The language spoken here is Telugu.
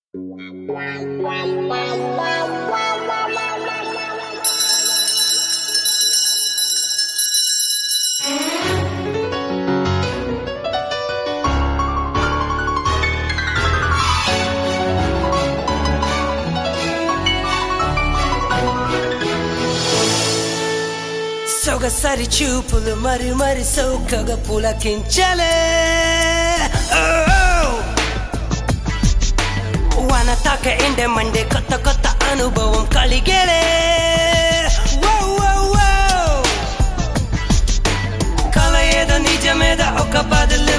సొగసరి చూపులు మరి మరి సౌకగా పులకించలే వాన తాక ఎండే మండే కొత్త కొత్త అనుభవం కలిగేలే కల ఏదో నిజమేదో ఒక బదులు